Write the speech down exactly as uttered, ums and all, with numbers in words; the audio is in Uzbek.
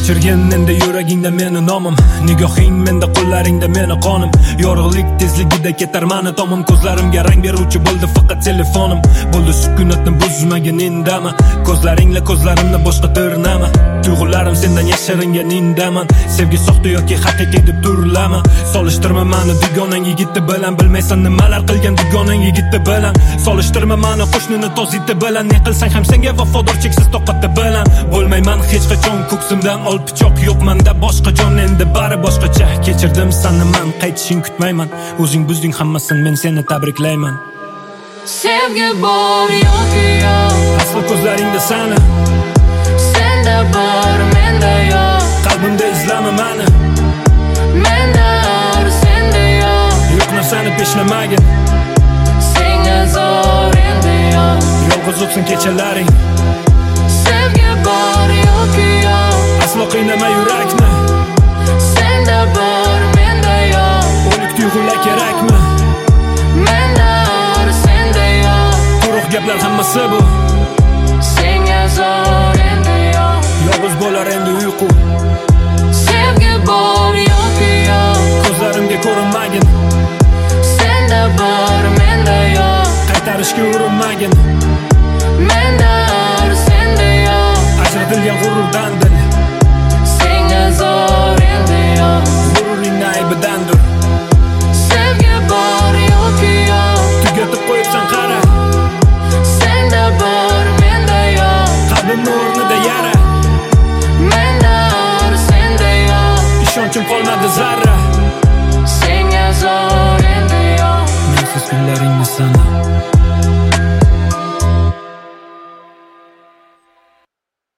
Kechirgin endi yuragingda meni nomim, nigohing menda, qo'llaringda meni qonim. Yorug'lik tezligida ketar mani tomim, ko'zlarimga rang beruvchi bo'ldi faqat telefonim. Bo'ldi sukunatni buzmagin indama, ko'zlaringla ko'zlarimni boshqa tirnama. Tuyg'ularim sendan yashiringan indaman, sevgi soxta yoki haqiqiy deb turlama. Solishtirma mani dugonang yigiti bilan, bilmaysan nimalar qilgan dugonang yigiti bilan. Solishtirma mani qo'shnini toziti bilan, ne qilsang ham senga vafodor cheksiz toqati bilan. Bo'lmayman hech qachon ko'ksimdan ol pichoq, yo'qmanda boshqa jon, endi bari boshqacha. Kechirdim sani man, qaytishing kutmayman, o'zing buzding hammasini, men seni tabriklayman. Sevgi bor yoki yo'q, aslo ko'zlaringda sani, senda bor menda yo'q. qalbimda izlama mani, Menda bor senda yo'q. yo'q narsani peshlamagin, Senga zo'r endi yo'q. yolg'iz o'tsin kechalaring. Sevgi bor yoki yo'q, Aslo qiynama yurakni, senda bor menda yo'q. o'lik tuyg'ular kerakmi? Menda bor senda yo'q. Quruq gaplar hammasi bu, Senga zo'r endi yo'q. yolg'iz bo'lar endi uyqu. Sevgi bor yoki yo'q, Ko'zlarimga ko'rinmagin, senda bor menda yo'q. qaytarishga urinmagin, Menda bor senda yo'q. ajratilgan g'ururdan dil, Senga zo'r endi yo'q. g'ururingni aybidandir. Sevgi bor yoki yo'q, Tugatib qo'yibsan qara, senda bor menda yo'q. qalbimni o'rnida yara, Menda bor senda yo'q. ishonchim qolmadi zarra. Senga zo'r endi yo'q. Mensiz kunlaringni sana,